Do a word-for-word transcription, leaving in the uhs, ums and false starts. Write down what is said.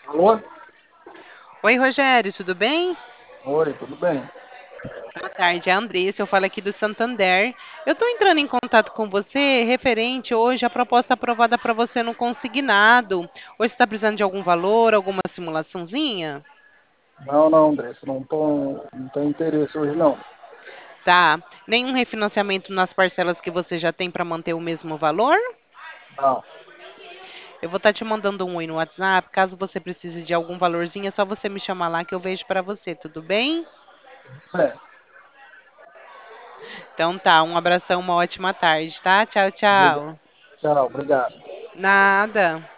Alô? Oi, Rogério, tudo bem? Oi, tudo bem? Boa tarde, é a Andressa, eu falo aqui do Santander. Eu estou entrando em contato com você referente hoje à proposta aprovada para você no consignado. Hoje você está precisando de algum valor, alguma simulaçãozinha? Não, não, Andressa, não tô, não tenho interesse hoje, não. Tá. Nenhum refinanciamento nas parcelas que você já tem para manter o mesmo valor? Não, Eu vou estar te mandando um oi no WhatsApp. Caso você precise de algum valorzinho, é só você me chamar lá que eu vejo para você, tudo bem? é, Então tá, um abração, uma ótima tarde, tá? Tchau, obri- tchau. tchau, obrigado. Nada.